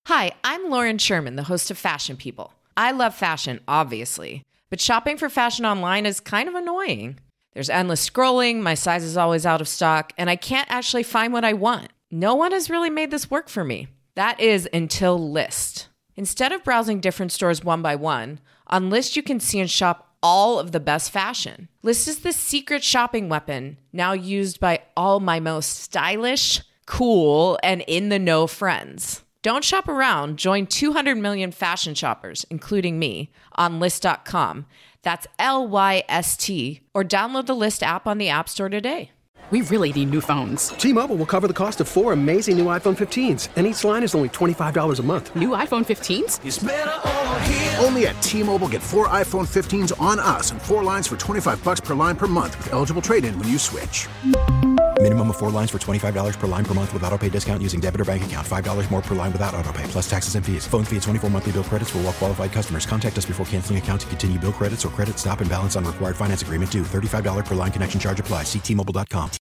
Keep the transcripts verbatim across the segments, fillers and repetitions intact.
Hi, I'm Lauren Sherman, the host of Fashion People. I love fashion, obviously, but shopping for fashion online is kind of annoying. There's endless scrolling, my size is always out of stock, and I can't actually find what I want. No one has really made this work for me. That is until Lyst. Instead of browsing different stores one by one, on Lyst you can see and shop all of the best fashion. Lyst is the secret shopping weapon, now used by all my most stylish, cool, and in-the-know friends. Don't shop around. Join two hundred million fashion shoppers, including me, on Lyst dot com. That's L Y S T. Or download the Lyst app on the App Store today. We really need new phones. T-Mobile will cover the cost of four amazing new iPhone fifteens, and each line is only twenty-five dollars a month. New iPhone fifteens? It's better over here. Only at T-Mobile, get four iPhone fifteens on us and four lines for twenty-five bucks per line per month with eligible trade-in when you switch. Minimum of four lines for twenty-five dollars per line per month with autopay discount using debit or bank account. five dollars more per line without autopay, plus taxes and fees. Phone fee at twenty-four monthly bill credits for well-qualified customers. Contact us before canceling account to continue bill credits or credit stop and balance on required finance agreement due. thirty-five dollars per line connection charge applies. See T Mobile dot com.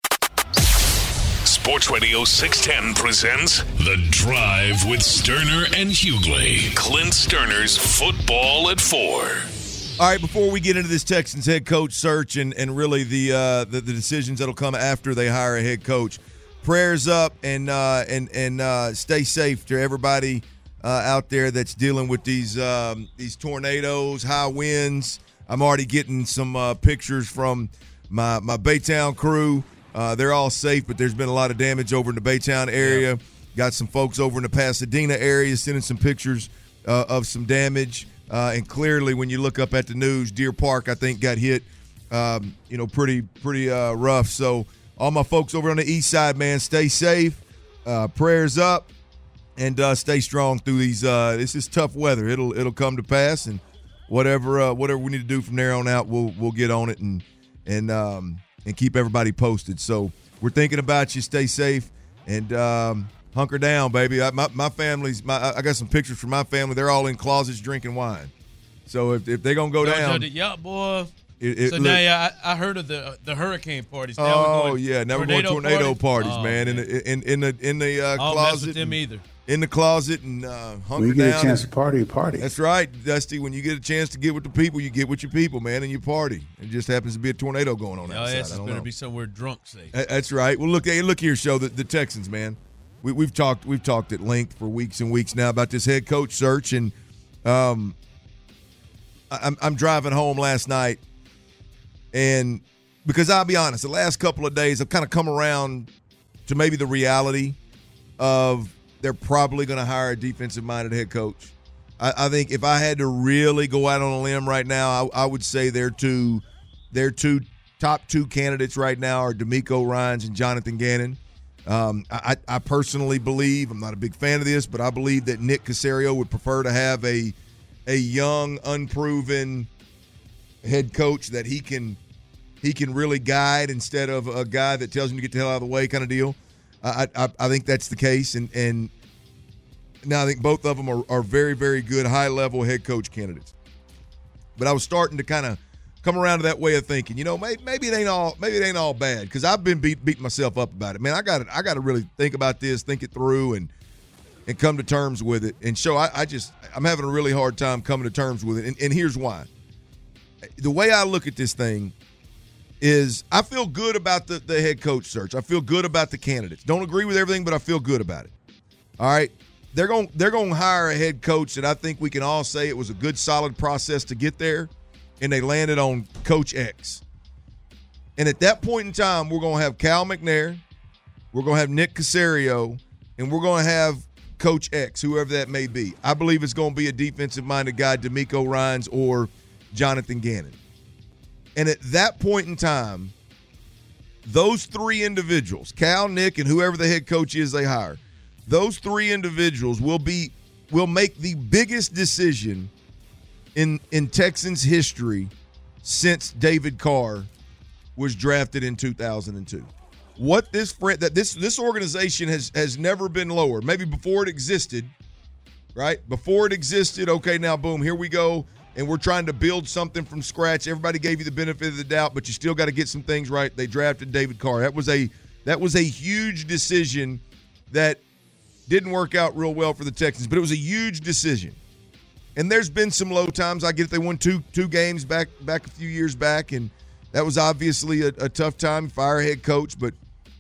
Sports Radio six ten presents The Drive with Sterner and Hughley. Clint Sterner's Football at Four. All right, before we get into this Texans head coach search and, and really the, uh, the the decisions that'll come after they hire a head coach, prayers up and uh, and and uh, stay safe to everybody uh, out there that's dealing with these um, these tornadoes, high winds. I'm already getting some uh, pictures from my my Baytown crew. Uh, they're all safe, but there's been a lot of damage over in the Baytown area. Yeah. Got some folks over in the Pasadena area sending some pictures uh, of some damage. Uh, and clearly, when you look up at the news, Deer Park, I think, got hit, um, you know, pretty pretty uh, rough. So all my folks over on the east side, man, stay safe, uh, prayers up, and uh, stay strong through these. Uh, this is tough weather. It'll it'll come to pass, and whatever uh, whatever we need to do from there on out, we'll we'll get on it and and um, and keep everybody posted. So we're thinking about you. Stay safe and. Um, Hunker down, baby. I, my my family's. My I got some pictures from my family. They're all in closets drinking wine. So if, if they're gonna go down, yeah, boy. It, it so look, now yeah, I, I heard of the the hurricane parties. Now oh we're going yeah, now tornado we're going tornado parties, parties oh, man. man. In the in, in the in the uh, I don't closet. mess with them and, either. In the closet and uh, hunker when you get down a chance and, to party, party. That's right, Dusty. When you get a chance to get with the people, you get with your people, man, and you party. It just happens to be a tornado going on Oh, outside. yes, I it's don't better know. be somewhere drunk safe. That's right. Well, look, hey, look here, show the, the Texans, man. We, we've talked we've talked at length for weeks and weeks now about this head coach search, and um, I'm I'm driving home last night, and because I'll be honest, the last couple of days I've kind of come around to maybe the reality of they're probably going to hire a defensive-minded head coach. I, I think if I had to really go out on a limb right now, I, I would say their two their two top two candidates right now are DeMeco Ryans and Jonathan Gannon. Um, I, I personally believe, I'm not a big fan of this, but I believe that Nick Caserio would prefer to have a a young, unproven head coach that he can he can really guide instead of a guy that tells him to get the hell out of the way kind of deal. I I, I think that's the case, and and now I think both of them are, are very, very good high-level head coach candidates. But I was starting to kind of come around to that way of thinking. You know, maybe, maybe it ain't all maybe it ain't all bad because I've been beat, beating myself up about it. Man, I got I got to really think about this, think it through, and and come to terms with it. And so I, I just I'm having a really hard time coming to terms with it. And, and here's why. The way I look at this thing is I feel good about the, the head coach search. I feel good about the candidates. Don't agree with everything, but I feel good about it. All right. They're going they're going to hire a head coach that I think we can all say it was a good, solid process to get there. And they landed on Coach X. And at that point in time, we're going to have Cal McNair, we're going to have Nick Caserio, and we're going to have Coach X, whoever that may be. I believe it's going to be a defensive-minded guy, DeMeco Ryans or Jonathan Gannon. And at that point in time, those three individuals, Cal, Nick, and whoever the head coach is they hire, those three individuals will be will make the biggest decision in in Texans history since David Carr was drafted in two thousand two. What this that this this organization has has never been lower. Maybe before it existed, right? Before it existed, okay, now boom, here we go, and we're trying to build something from scratch. Everybody gave you the benefit of the doubt, but you still got to get some things right. They drafted David Carr. That was a that was a huge decision that Didn't work out real well for the Texans, but it was a huge decision. And there's been some low times. I get it. They won two two games back back a few years back, and that was obviously a, a tough time. Fire head coach, but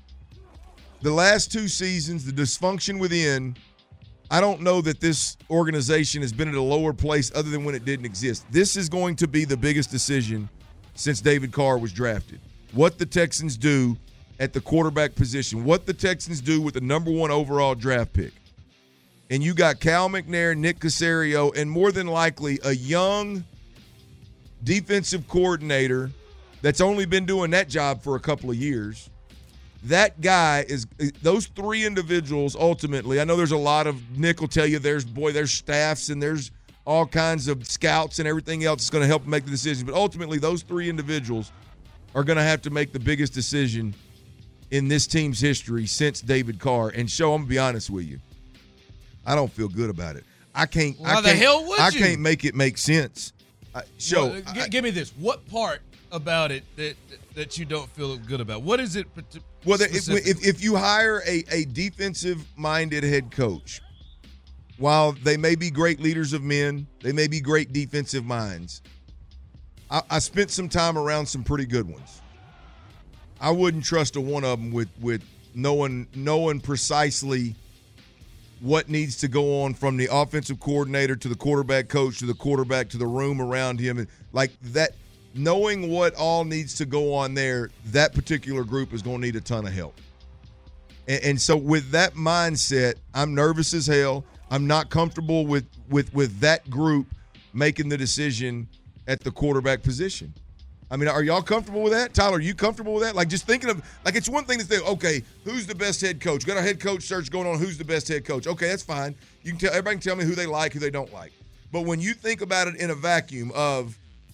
the last two seasons, the dysfunction within, I don't know that this organization has been at a lower place other than when it didn't exist. This is going to be the biggest decision since David Carr was drafted. What the Texans do at the quarterback position, what the Texans do with the number one overall draft pick. And you got Cal McNair, Nick Caserio, and more than likely a young defensive coordinator that's only been doing that job for a couple of years. That guy is – those three individuals ultimately – I know there's a lot of – Nick will tell you there's – boy, there's staffs and there's all kinds of scouts and everything else that's going to help make the decision. But ultimately, those three individuals are going to have to make the biggest decision in this team's history since David Carr. And, Show, I'm going to be honest with you. I don't feel good about it. I can't. Why I can't, the hell would I you? can't make it make sense. I, show. Well, g- I, give me this. What part about it that that you don't feel good about? What is it? Well, if, if if you hire a a defensive minded head coach, while they may be great leaders of men, they may be great defensive minds. I, I spent some time around some pretty good ones. I wouldn't trust a one of them with with knowing knowing precisely what needs to go on from the offensive coordinator to the quarterback coach to the quarterback to the room around him. And like that, knowing what all needs to go on there, that particular group is going to need a ton of help. And, and so with that mindset, I'm nervous as hell. I'm not comfortable with, with, with that group making the decision at the quarterback position. I mean, are y'all comfortable with that? Tyler, are you comfortable with that? Like, just thinking of, like, it's one thing to think, okay, who's the best head coach? Got a head coach search going on, who's the best head coach? Okay, that's fine. You can tell, everybody can tell me who they like, who they don't like. But when you think about it in a vacuum of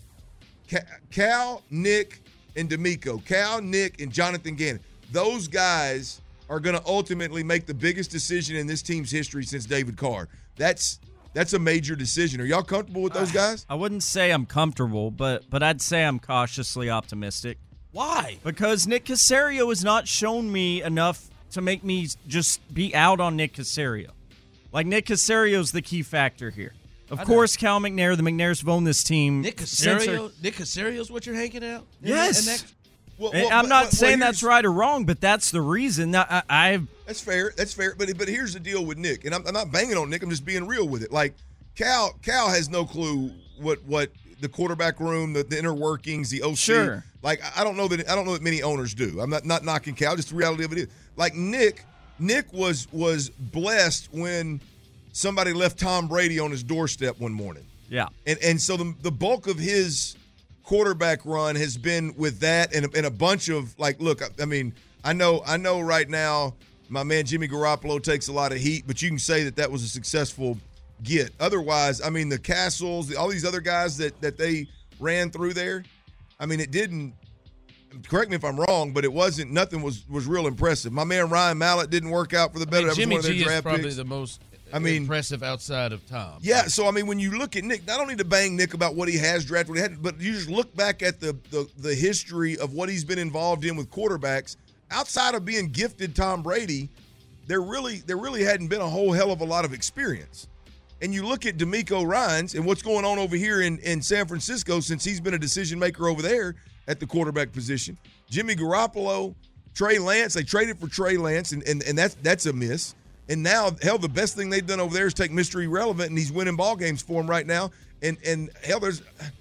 Cal, Nick, and D'Amico, Cal, Nick, and Jonathan Gannon, those guys are going to ultimately make the biggest decision in this team's history since David Carr. That's That's a major decision. Are y'all comfortable with those guys? I wouldn't say I'm comfortable, but but I'd say I'm cautiously optimistic. Why? Because Nick Caserio has not shown me enough to make me just be out on Nick Caserio. Like, Nick Caserio's the key factor here. Of course, Cal McNair, the McNairs have owned this team. Nick Caserio? Nick Caserio's what you're hanging out? Yes. And that, well, and well, I'm but, not well, saying well, that's right or wrong, but that's the reason. I, I, I've That's fair. That's fair. But but here's the deal with Nick, and I'm, I'm not banging on Nick. I'm just being real with it. Like, Cal Cal has no clue what what the quarterback room, the, the inner workings, the O C. Sure. Like, I don't know that I don't know that many owners do. I'm not not knocking Cal. Just the reality of it is, like, Nick Nick was was blessed when somebody left Tom Brady on his doorstep one morning. Yeah. And and so the the bulk of his quarterback run has been with that and a, and a bunch of, like, look, I, I mean, I know I know right now my man Jimmy Garoppolo takes a lot of heat, but you can say that that was a successful get. Otherwise, I mean, the Castles, all these other guys that that they ran through there, I mean, it didn't, correct me if I'm wrong, but it wasn't, nothing was was real impressive. My man Ryan Mallett didn't work out for the better. I mean, Jimmy that was one of G their is draft probably picks. the most I mean, impressive outside of Tom. Yeah, so I mean, when you look at Nick, not only to bang Nick about what he has drafted, what he had, but you just look back at the, the the history of what he's been involved in with quarterbacks. Outside of being gifted Tom Brady, there really there really hadn't been a whole hell of a lot of experience. And you look at D'Amico Ryans and what's going on over here in, in San Francisco since he's been a decision maker over there at the quarterback position. Jimmy Garoppolo, Trey Lance, they traded for Trey Lance, and and, and that's that's a miss. And now, hell, the best thing they've done over there is take Mystery Relevant, and he's winning ball games for him right now. And, and hell, there's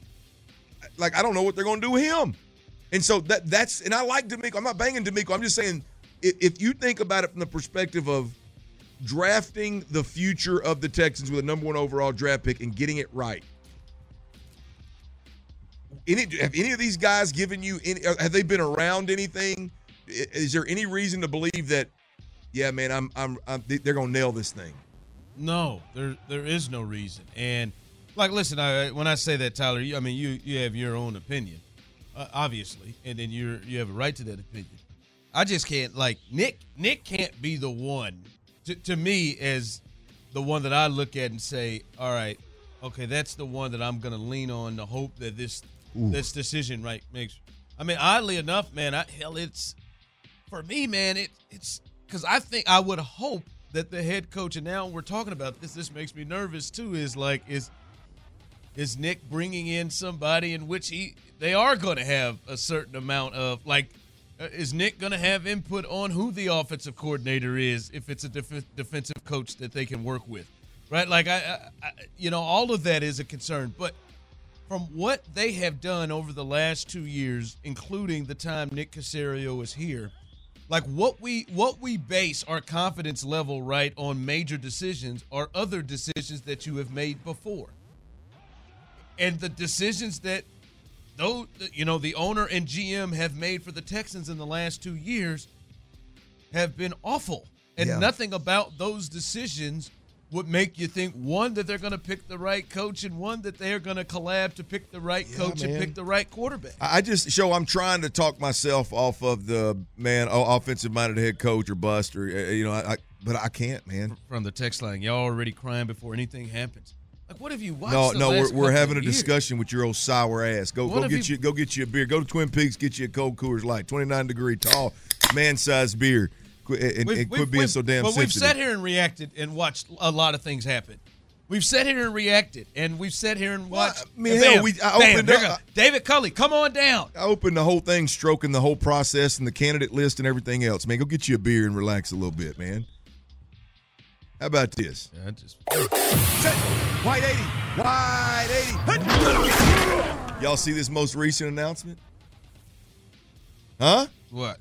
– like, I don't know what they're going to do with him. And so that that's – and I like D'Amico. I'm not banging D'Amico. I'm just saying if, if you think about it from the perspective of drafting the future of the Texans with a number one overall draft pick and getting it right, any, have any of these guys given you any – have they been around anything? Is there any reason to believe that – yeah, man, I'm, I'm, I'm, they're gonna nail this thing? No, there, there is no reason. And like, listen, I, when I say that, Tyler, you, I mean you, you have your own opinion, uh, obviously, and then you, you have a right to that opinion. I just can't, like, Nick, Nick can't be the one to, to me as the one that I look at and say, all right, okay, that's the one that I'm gonna lean on to hope that this, Ooh. this decision right makes. I mean, oddly enough, man, I, hell, it's for me, man, it, it's. Because I think I would hope that the head coach, and now we're talking about this, this makes me nervous too, is like, is is Nick bringing in somebody in which he they are going to have a certain amount of, like, uh, is Nick going to have input on who the offensive coordinator is if it's a def- defensive coach that they can work with, right? Like, I, I, I, you know, all of that is a concern. But from what they have done over the last two years, including the time Nick Caserio is here, like what we what we base our confidence level, right, on major decisions are other decisions that you have made before. And the decisions that, though, you know, the owner and G M have made for the Texans in the last two years have been awful. And Yeah. nothing about those decisions would make you think, one, that they're going to pick the right coach, and one, that they're going to collab to pick the right Yeah, coach and man. pick the right quarterback. I just show I'm trying to talk myself off of the man oh, offensive minded head coach or bust or uh, you know I, I but I can't, man. From the text line, y'all already crying before anything happens. Like, what have you watched? No, the no, last we're, we're couple having a of years? discussion with your old sour ass. Go What go have get you- you go get you a beer. Go to Twin Peaks, get you a cold Coors Light, twenty-nine degree tall, man sized beer. Quit, and, We've- and quit we've- being we've- so damn But we've sensitive. sat here and reacted and watched a lot of things happen. We've sat here and reacted, and we've sat here and watched. I mean, and hell, bam, we- I bam, opened there up- goes David Culley, come on down. I opened the whole thing, stroking the whole process and the candidate list and everything else. Man, go get you a beer and relax a little bit, man. How about this? Yeah, I just White eighty. White eighty. Y'all see this most recent announcement? Huh? what?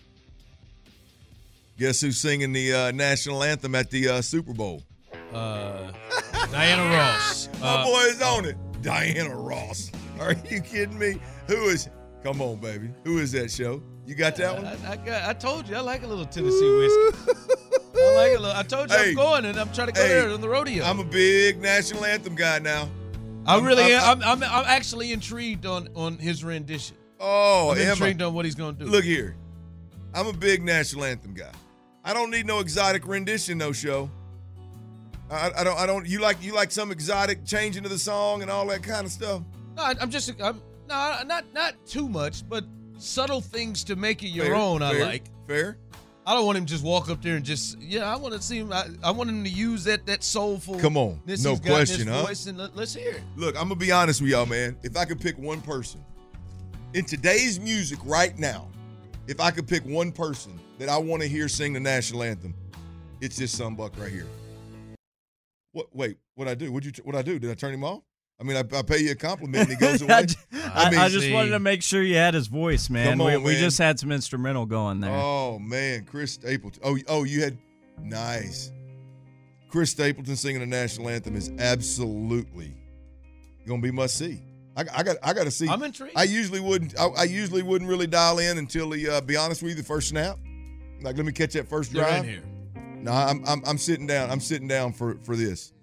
Guess who's singing the uh, national anthem at the uh, Super Bowl? Uh, Diana Ross. My Uh, boy is on it. Diana Ross. Are you kidding me? Who is? Come on, baby. Who is that show? You got that one? I, I, got, I told you I like a little Tennessee whiskey. I like a little. I told you Hey. I'm going, and I'm trying to go Hey, there on the rodeo. I'm a big national anthem guy now. I really I'm- am. I'm, I'm, I'm actually intrigued on, on his rendition. Oh, I'm am I? intrigued on what he's going to do. Look here. I'm a big national anthem guy. I don't need no exotic rendition, no show. I, I don't. I don't. You like you like some exotic changing of the song and all that kind of stuff. No, I- I'm just. I'm no, not not too much, but subtle things to make it your Fair, own. I fair, like. Fair. I don't want him to just walk up there and just. Yeah, I want to see him. I, I want him to use that that soulful. Come on, this no he's got in his question, huh? voice, and let, let's hear it. Look, I'm gonna be honest with y'all, man. If I could pick one person in today's music right now, if I could pick one person that I want to hear sing the national anthem, it's this sunbuck right here. What? Wait, what I do? What you? What I do? Did I turn him off? I mean, I, I pay you a compliment and he goes away. I, j- I- mean, I just see. wanted to make sure you had his voice, man. Come on, we, we man. just had some instrumental going there. Oh man, Chris Stapleton. Oh, oh, you had nice. Chris Stapleton singing the national anthem is absolutely gonna be must see. I, I got, I got to see. I'm intrigued. I usually wouldn't. I, I usually wouldn't really dial in until he. Uh, be honest with you, the first snap. Like, let me catch that first You're drive. in here. No, I'm, I'm, I'm sitting down. I'm sitting down for, for this.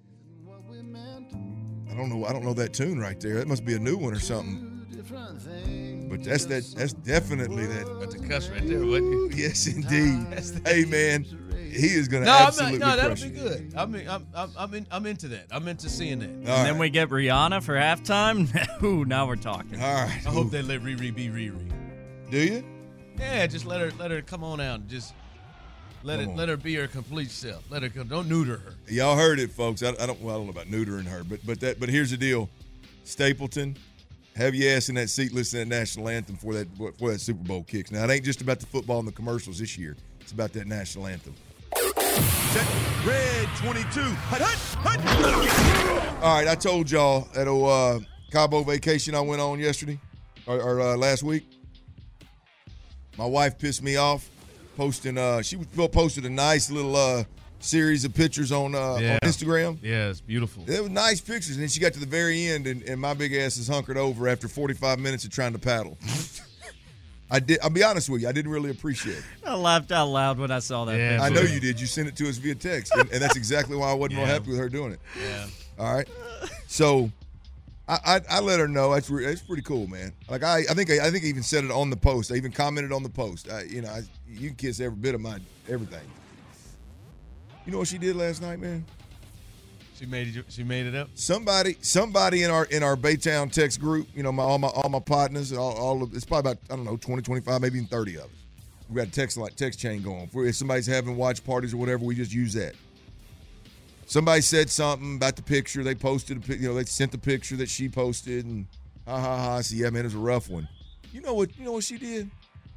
I don't know. I don't know that tune right there. That must be a new one or something. But that's that. That's definitely that. Got the cuss right there, wasn't you? Yes, indeed. Hey, man, he is going to No, I'm not, absolutely no, that'll crush be it. good. I'm, I'm, I'm, I'm, in, I'm into that. I'm into seeing that. All and right. then we get Rihanna for halftime. Ooh, now we're talking. All right. I hope they let Riri be Riri. Do you? Yeah, just let her, let her come on out. And just let Come it, on. let her be her complete self. Let her come. Don't neuter her. Y'all heard it, folks. I, I don't. Well, I don't know about neutering her, but but that. But here's the deal, Stapleton, have your ass in that seat listening to that national anthem for that for that Super Bowl kicks. Now it ain't just about the football and the commercials this year. It's about that national anthem. Set, red twenty-two. Hut, hut, hut. All right, I told y'all that old uh, Cabo vacation I went on yesterday or, or uh, last week. My wife pissed me off posting. Uh, she posted a nice little uh, series of pictures on, uh, Yeah. on Instagram. Yeah, it's beautiful. They were nice pictures, and then she got to the very end, and, and my big ass is hunkered over after forty-five minutes of trying to paddle. I did. I'll be honest with you. I didn't really appreciate it. I laughed out loud when I saw that. Yeah, picture. I know you did. You sent it to us via text, and, and that's exactly why I wasn't real Yeah. happy with her doing it. Yeah. All right. So I, I, I let her know. That's re- that's pretty cool, man. Like I, I think I, I think I even said it on the post. I even commented on the post. I, you know, I, you can kiss every bit of my everything. You know what she did last night, man? She made it. She made it up. Somebody, somebody in our in our Baytown text group, you know, my all my all my partners, all, all of it's probably about I don't know twenty, twenty-five, maybe even thirty of us. We got a text like text chain going. If somebody's having watch parties or whatever, we just use that. Somebody said something about the picture. They posted, a, you know, they sent the picture that she posted, and ha ha ha. I said, yeah, man, it was a rough one. You know what? You know what she did?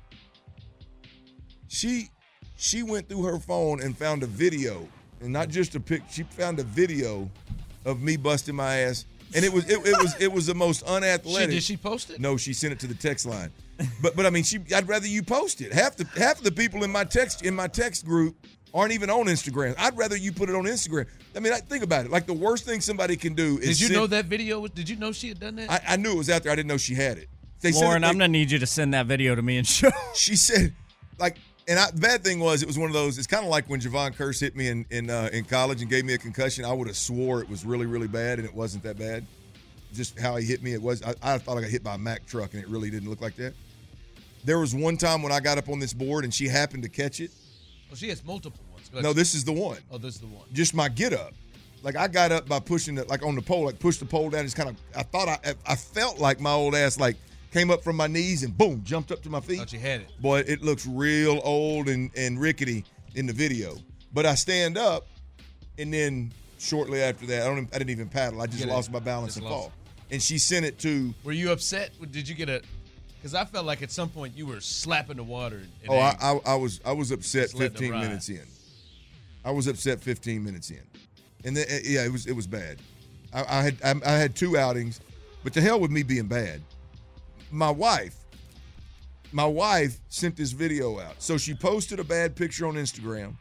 She she went through her phone and found a video, and not just a pic. She found a video of me busting my ass, and it was it, it was it was the most unathletic. She, did she post it? No, she sent it to the text line. But but I mean, she. I'd rather you post it. Half the half of the people in my text in my text group aren't even on Instagram. I'd rather you put it on Instagram. I mean, I, think about it. Like, the worst thing somebody can do is. Did you send, know that video? Was, did you know she had done that? I, I knew it was out there. I didn't know she had it. They Lauren, it, they, I'm gonna need you to send that video to me and show. She said, like, and I, the bad thing was, it was one of those. It's kind of like when Javon Curse hit me in in uh, in college and gave me a concussion. I would have swore it was really really bad, and it wasn't that bad. Just how he hit me, it was. I, I thought I got hit by a Mack truck, and it really didn't look like that. There was one time when I got up on this board and she happened to catch it. Oh, she has multiple ones. No, this is the one. Oh, this is the one. Just my get up. Like, I got up by pushing it, like on the pole, like pushed the pole down. Just kind of, I thought I, I felt like my old ass, like, came up from my knees and boom, jumped up to my feet. Thought you had it. Boy, it looks real old and, and rickety in the video. But I stand up, and then shortly after that, I don't, I didn't even paddle. I just lost it. my balance just and fall. It. And she sent it to. Were you upset? Did you get a? Because I felt like at some point you were slapping the water. And oh, I, I, I was I was upset fifteen minutes in. I was upset fifteen minutes in, and then yeah, it was it was bad. I, I had I, I had two outings, but to hell with me being bad. My wife, my wife sent this video out. So she posted a bad picture on Instagram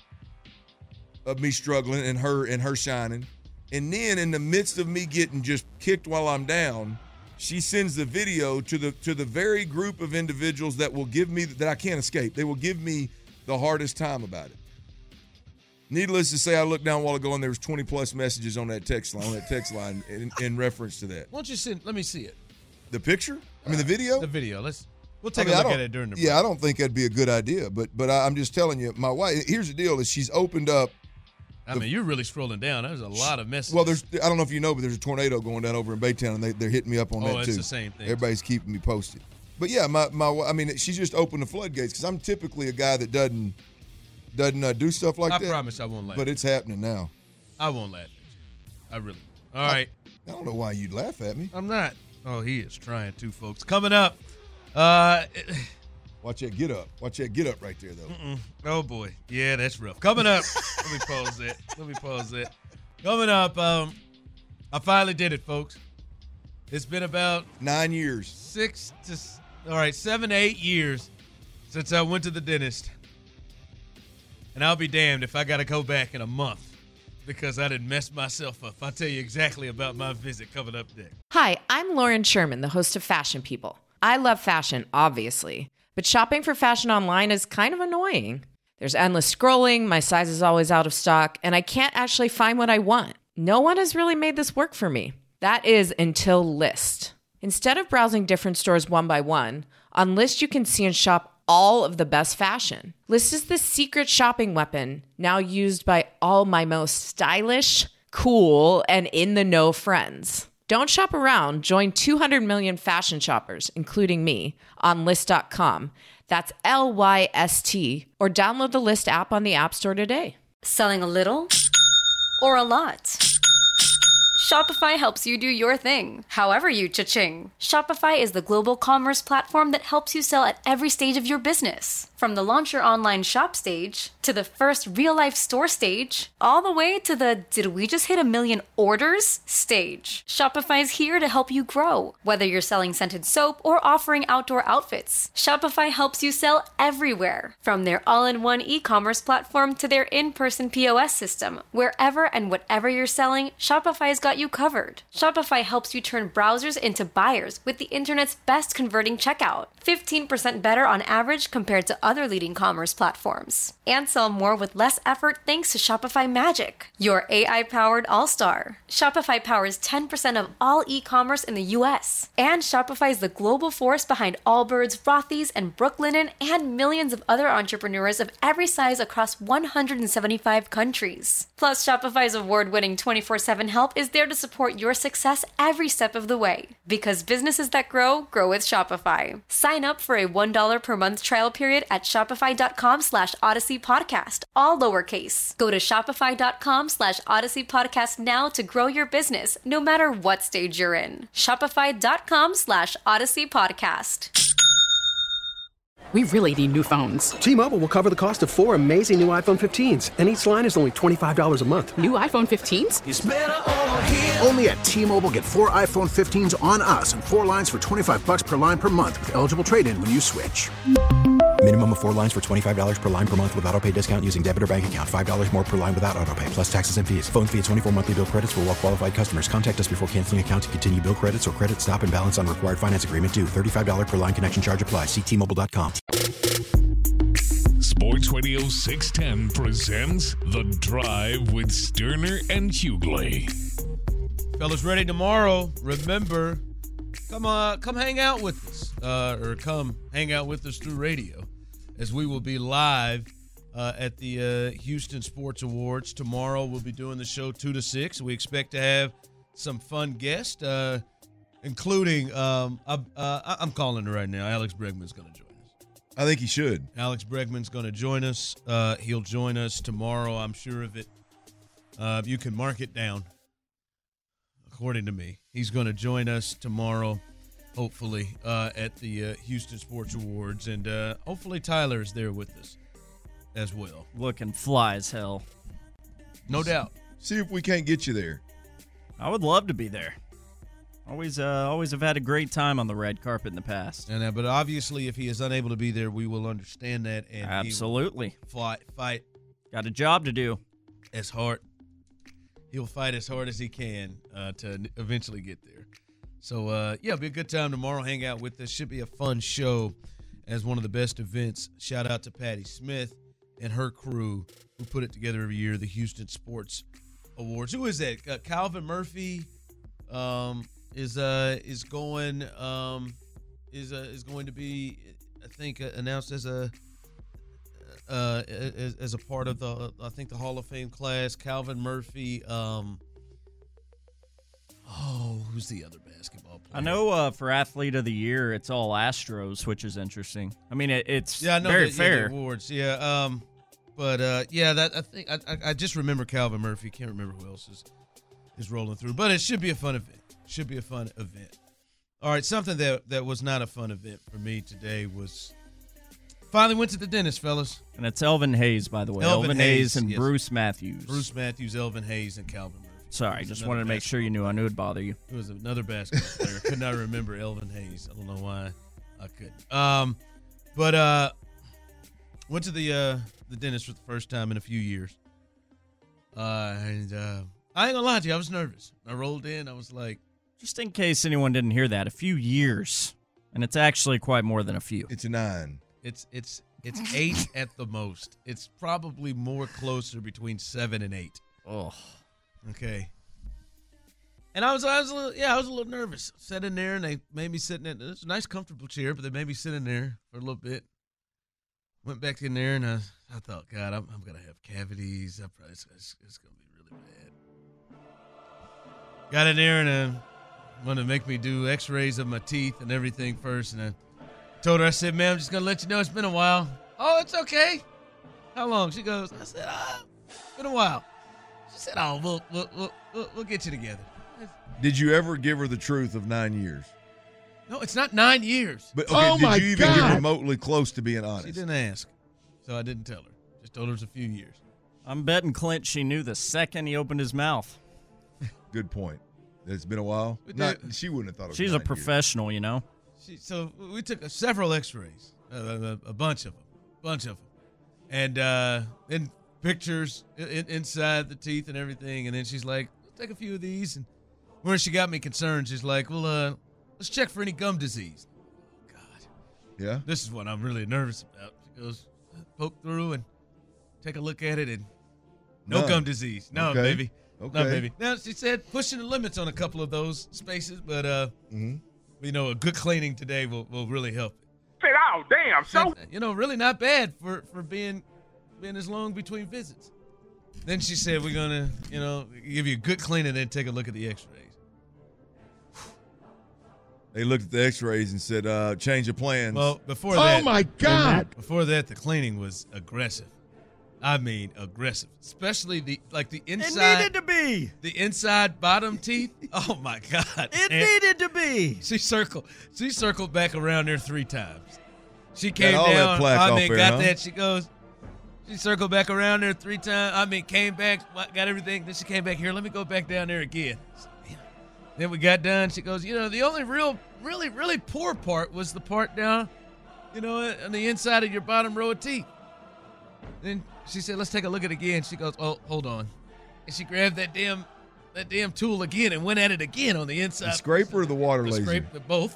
of me struggling and her and her shining, and then in the midst of me getting just kicked while I'm down, she sends the video to the to the very group of individuals that will give me that I can't escape. They will give me the hardest time about it. Needless to say, I looked down a while ago and there was twenty plus messages on that text line, on that text line in, in reference to that. Why don't you send? Let me see it. The picture? I mean, the video? The video. Let's. We'll take I mean, a look at it during the break. Yeah, I don't think that'd be a good idea, but but I, I'm just telling you, my wife. Here's the deal: is she's opened up. I mean, you're really scrolling down. There's a lot of messages. Well, there's. I don't know if you know, but there's a tornado going down over in Baytown, and they, they're hitting me up on oh, that too. Oh, it's the same thing. Everybody's keeping me posted. But yeah, my my. I mean, she's just opened the floodgates because I'm typically a guy that doesn't doesn't uh, do stuff like I that. I promise I won't laugh. But it's happening now. I won't laugh at you. I really. All right. I, I don't know why you'd laugh at me. I'm not. Oh, he is trying to, folks. Coming up. Uh. Watch that get up. Watch that get up right there, though. Mm-mm. Oh, boy. Yeah, that's rough. Coming up. Let me pause that. Let me pause that. Coming up, um, I finally did it, folks. It's been about nine years. Six to, all right, seven, eight years since I went to the dentist. And I'll be damned if I got to go back in a month because I didn't mess myself up. I'll tell you exactly about my visit coming up next. Hi, I'm Lauren Sherman, the host of Fashion People. I love fashion, obviously. But shopping for fashion online is kind of annoying. There's endless scrolling, my size is always out of stock, and I can't actually find what I want. No one has really made this work for me. That is until Lyst. Instead of browsing different stores one by one, on Lyst you can see and shop all of the best fashion. Lyst is the secret shopping weapon now used by all my most stylish, cool, and in-the-know friends. Don't shop around. Join two hundred million fashion shoppers, including me, on Lyst dot com. That's L Y S T. Or download the Lyst app on the App Store today. Selling a little or a lot? Shopify helps you do your thing, however you cha-ching. Shopify is the global commerce platform that helps you sell at every stage of your business. From the launch your online shop stage, to the first real-life store stage, all the way to the did we just hit a million orders stage. Shopify's here to help you grow. Whether you're selling scented soap or offering outdoor outfits, Shopify helps you sell everywhere. From their all-in-one e-commerce platform to their in-person P O S system, wherever and whatever you're selling, Shopify's got you covered. Shopify helps you turn browsers into buyers with the internet's best converting checkout. fifteen percent better on average compared to other leading commerce platforms. And sell more with less effort thanks to Shopify Magic, your A I-powered all-star. Shopify powers ten percent of all e-commerce in the U S. And Shopify is the global force behind Allbirds, Rothy's, and Brooklinen, and millions of other entrepreneurs of every size across one hundred seventy-five countries. Plus, Shopify's award-winning twenty-four seven help is there to support your success every step of the way. Because businesses that grow, grow with Shopify. Sign Sign up for a one dollar per month trial period at shopify.com slash Odyssey Podcast, all lowercase. Go to shopify.com slash Odyssey Podcast now to grow your business, no matter what stage you're in. Shopify.com slash Odyssey Podcast. We really need new phones. T-Mobile will cover the cost of four amazing new iPhone fifteens, and each line is only twenty-five dollars a month. New iPhone fifteens? It's better over here. Only at T-Mobile, get four iPhone fifteens on us and four lines for twenty-five bucks per line per month with eligible trade-in when you switch. Minimum of four lines for twenty-five dollars per line per month with autopay discount using debit or bank account. five dollars more per line without autopay, plus taxes and fees. Phone fee at twenty-four monthly bill credits for well-qualified customers. Contact us before canceling account to continue bill credits or credit stop and balance on required finance agreement due. thirty-five dollars per line connection charge applies. See T Mobile dot com. Sports Radio six ten presents The Drive with Sterner and Hughley. Fellas, ready tomorrow. Remember, come uh, come hang out with us, uh, or come hang out with us through radio, as we will be live uh, at the uh, Houston Sports Awards. Tomorrow we'll be doing the show two to six. We expect to have some fun guests, uh, including, um, uh, uh, I'm calling it right now, Alex Bregman's going to join us. I think he should. Alex Bregman's going to join us. Uh, he'll join us tomorrow, I'm sure of it. Uh, you can mark it down, according to me. He's going to join us tomorrow, hopefully, uh, at the uh, Houston Sports Awards. And uh, hopefully Tyler's there with us as well. Looking fly as hell. No doubt. See if we can't get you there. I would love to be there. Always, uh, always have had a great time on the red carpet in the past. And uh, but obviously, if he is unable to be there, we will understand that. And absolutely, fight, fight. Got a job to do. As hard, he'll fight as hard as he can uh, to eventually get there. So uh, yeah, it'll be a good time tomorrow. Hang out with us. Should be a fun show. As one of the best events. Shout out to Patty Smith and her crew who put it together every year. The Houston Sports Awards. Who is that? Uh, Calvin Murphy. Um. Is uh is going um is uh is going to be I think uh, announced as a uh as, as a part of the I think the Hall of Fame class. Calvin Murphy. Um. Oh, who's the other basketball player? I know uh, for Athlete of the Year, it's all Astros, which is interesting. I mean, it, it's yeah, I know very the, fair. Yeah, the awards, yeah. Um, but uh, yeah, that I think I, I I just remember Calvin Murphy. Can't remember who else is is rolling through, but it should be a fun event. Should be a fun event. All right, something that that was not a fun event for me today was finally went to the dentist, fellas. And it's Elvin Hayes, by the way. Elvin, Elvin Hayes, Hayes and yes. Bruce Matthews. Bruce Matthews, Elvin Hayes, and Calvin Murphy. Sorry, just wanted to make sure you knew. I knew it'd bother you. It was another basketball player. Could not remember Elvin Hayes. I don't know why I couldn't. Um, but uh, went to the uh, the dentist for the first time in a few years. Uh, and uh, I ain't gonna lie to you, I was nervous. I rolled in. I was like, just in case anyone didn't hear that, a few years, and it's actually quite more than a few. It's a nine. It's it's it's eight at the most. It's probably more closer between seven and eight. Oh, okay. And I was I was a little, yeah I was a little nervous. Sat in there and they made me sit in it. It's a nice comfortable chair, but they made me sit in there for a little bit. Went back in there and I, I thought, God, I'm, I'm gonna have cavities. I probably it's, it's, it's gonna be really bad. Got in there and uh, wanted to make me do X-rays of my teeth and everything first, and I told her, I said, "Ma'am, I'm just gonna let you know it's been a while." "Oh, it's okay." "How long?" She goes. I said, "Ah, it's been a while." She said, "Oh, we'll we'll we'll, we'll, we'll get you together." Did you ever give her the truth of nine years? No, it's not nine years. But okay, oh did my you even God. get remotely close to being honest? She didn't ask, so I didn't tell her. Just told her it was a few years. I'm betting Clint she knew the second he opened his mouth. Good point. It's been a while. Not, she wouldn't have thought it was She's a nine professional, years. you know. She, so we took a, several X-rays, uh, a, a bunch of them, bunch of them, and uh, then pictures in, inside the teeth and everything. And then she's like, "We'll take a few of these." And where she got me concerned, she's like, "Well, uh, let's check for any gum disease." God, yeah, this is what I'm really nervous about. She goes, poke through and take a look at it, and no None. gum disease. No, Okay. baby. Okay. No, baby. Now, she said pushing the limits on a couple of those spaces, but, uh, mm-hmm. you know, a good cleaning today will, will really help it. Said, "Oh, damn, so." You know, really not bad for, for being being as long between visits. Then she said, we're going to, you know, give you a good cleaning and then take a look at the X-rays. They looked at the X-rays and said, uh, "Change of plans." Well, before oh that, my God! Before that, the cleaning was aggressive. I mean, aggressive, especially the like the inside. It needed to be the inside bottom teeth. Oh my God! It and needed to be. She circled. She circled back around there three times. She came got all down. That plaque I off mean, there, got huh? that. She goes. She circled back around there three times. I mean, came back, got everything. Then she came back here. Let me go back down there again. Then we got done. She goes, you know, the only real, really, really poor part was the part down, you know, on the inside of your bottom row of teeth. Then she said, let's take a look at it again. She goes, oh, hold on. And she grabbed that damn that damn tool again and went at it again on the inside. The scraper or the water the laser? Scrape, both.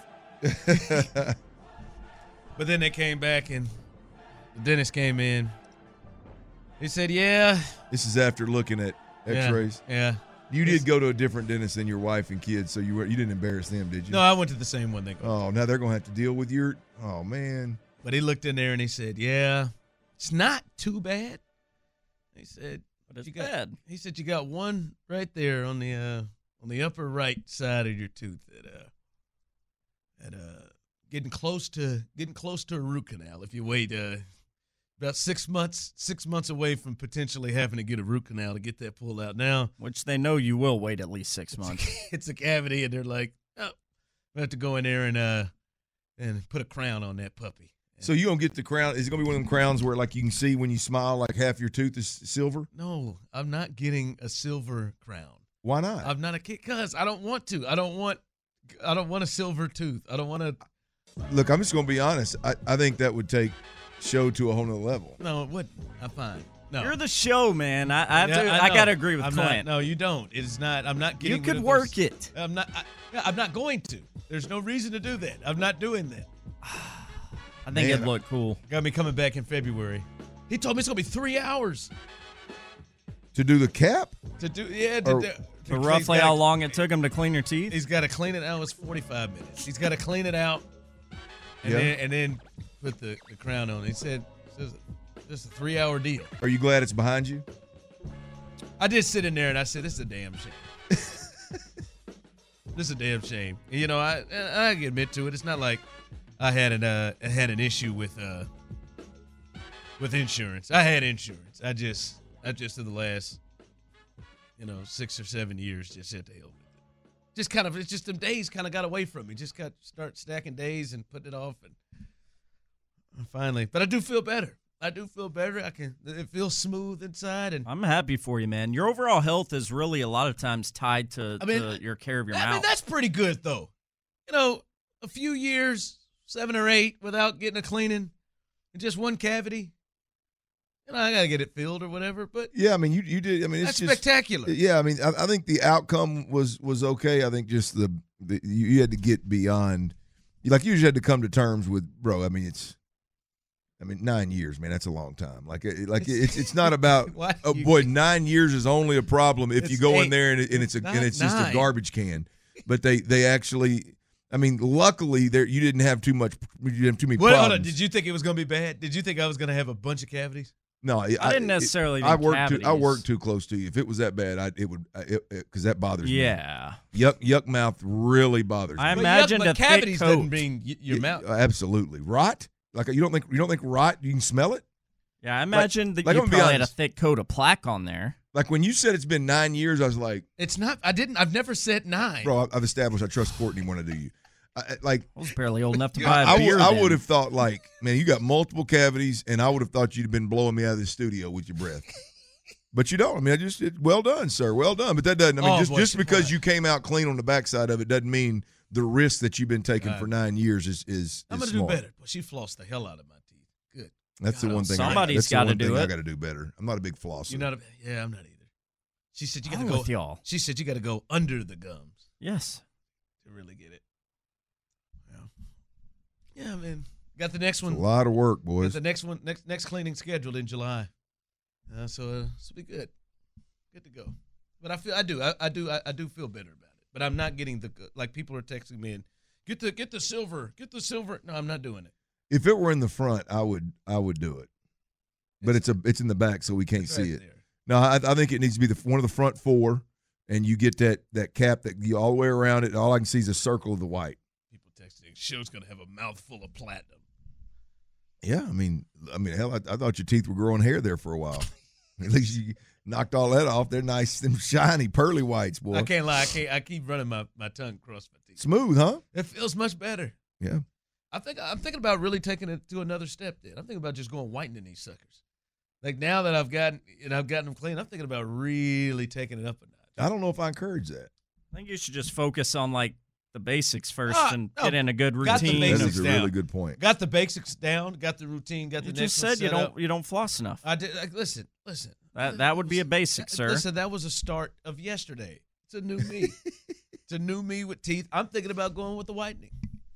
But then they came back and the dentist came in. He said, yeah. This is after looking at X-rays. Yeah. yeah. You did go to a different dentist than your wife and kids, so you were, you didn't embarrass them, did you? No, I went to the same one they go. Oh, now they're going to have to deal with your – oh, man. But he looked in there and he said, yeah, it's not too bad. He said, but it's you got, bad. He said, you got one right there on the uh, on the upper right side of your tooth that uh, that uh, getting close to getting close to a root canal. If you wait uh, about six months, six months away from potentially having to get a root canal to get that pulled out now. Which they know you will wait at least six months. It's a cavity, and they're like, oh, we have to go in there and uh and put a crown on that puppy. So you gonna get the crown? Is it gonna be one of them crowns where like you can see when you smile, like half your tooth is silver? No, I'm not getting a silver crown. Why not? I'm not a kid because I don't want to. I don't want. I don't want a silver tooth. I don't want to. Look, I'm just gonna be honest. I, I think that would take show to a whole nother level. No, it wouldn't. I'm fine. No, you're the show, man. I I, have Yeah, to, I I, know. gotta agree with I'm Clint. Not, no, you don't. It's not. I'm not getting. You could rid of work those- it. I'm not. I, yeah, I'm not going to. There's no reason to do that. I'm not doing that. I think Man, it'd look cool. Got me coming back in February. He told me it's gonna be three hours To do the cap? to do. Yeah, to, Or- do- So to- roughly he's gotta- how long it took him to clean your teeth? He's got to clean it out. It's forty-five minutes. He's got to clean it out, and Yeah. then and then put the, the crown on. He said, "This is a three-hour deal." Are you glad it's behind you? I did sit in there and I said, "This is a damn shame. This is a damn shame." You know, I I admit to it. It's not like I had an uh I had an issue with uh with insurance. I had insurance. I just I just in the last you know six or seven years just had to deal with it. Just kind of it's just them days kind of got away from me. Just got start stacking days and putting it off and finally. But I do feel better. I do feel better. I can. It feels smooth inside, and I'm happy for you, man. Your overall health is really a lot of times tied to, I mean, to your care of your I mouth. mean, that's pretty good, though. You know, a few years, seven or eight, without getting a cleaning, and just one cavity. You know, I gotta get it filled or whatever. But Yeah, I mean, you you did. I mean, it's that's just spectacular. Yeah, I mean, I, I think the outcome was was okay. I think just the, the you, you had to get beyond, like you just had to come to terms with, bro. I mean, it's, I mean, nine years, man. That's a long time. Like, it, like it's it's not about. Why Oh you- boy, nine years is only a problem if It's you go in eight. there and, it, and it's a Not and it's just a nine. garbage can. But they they actually, I mean, luckily there you didn't have too much. You didn't have too many What, problems. hold on. Did you think it was gonna be bad? Did you think I was gonna have a bunch of cavities? No, I, I didn't necessarily It, I mean worked. Too, I cavities. worked too close to you. If it was that bad, I it would because that bothers me. yeah. Yuck, yuck mouth really bothers me. I But imagined yuck, a but thick cavities coat. doesn't mean y- your Yeah, mouth. Absolutely, rot. Like you don't think you don't think rot. You can smell it. Yeah, I imagined that like, you I'm gonna be probably had a honest. thick coat of plaque on there. Like when you said it's been nine years, I was like, It's not. I didn't. I've never said nine. bro, I've established I trust Courtney more than I do you. I, I- like I was barely old enough to buy a I, beer would, I then. would have thought like, man, you got multiple cavities, and I would have thought you'd have been blowing me out of the studio with your breath. But you don't. I mean, I just it, well done, sir. Well done. But that doesn't. I mean, Oh, just boy, just she because fine. you came out clean on the backside of it doesn't mean the risk that you've been taking Right. for nine years is is. I'm is gonna smart. do better. But she flossed the hell out of my teeth. Good. That's the God, one thing. I- somebody's that's the gotta one do thing I it. got to do better. I'm not a big flosser. You're not a. Yeah, I'm not either. She said you got to Wrong go. with y'all. She said you got to go under the gums Yes. to really get it. Yeah. Yeah, man. Got the next It's one. a lot of work, Got boys. the next one. Next next cleaning scheduled in July. Uh, so uh, this will be good. Good to go. But I feel I do I, I do I, I do feel better about it. But I'm not getting the like people are texting me and get the get the silver get the silver. No, I'm not doing it. If it were in the front, I would I would do it. But it's a it's in the back, so we can't It's see right it. there. No, I, I think it needs to be the one of the front four, and you get that that cap that you all the way around it. And all I can see is a circle of the white. People Show's going to have a mouthful of platinum. Yeah, I mean, I mean, hell, I, I thought your teeth were growing hair there for a while. At least you knocked all that off. They're nice, them shiny, pearly whites, boy. I can't lie. I can't. I keep running my, my tongue across my teeth. Smooth, huh? It feels much better. Yeah. I think I'm thinking about really taking it to another step. Then I'm thinking about just going whitening these suckers. Like now that I've gotten and I've gotten them clean, I'm thinking about really taking it up a notch. I don't know if I encourage that. I think you should just focus on like the basics first Ah, and no, get in a good got the routine. basics That is a down. really good point. Got the basics down. Got the routine. Got the You next just one said you set don't up. you don't floss enough. I did. Like, listen, listen. That that would be a basic, sir. Listen, that was a start of yesterday. It's a new me. It's a new me with teeth. I'm thinking about going with the whitening.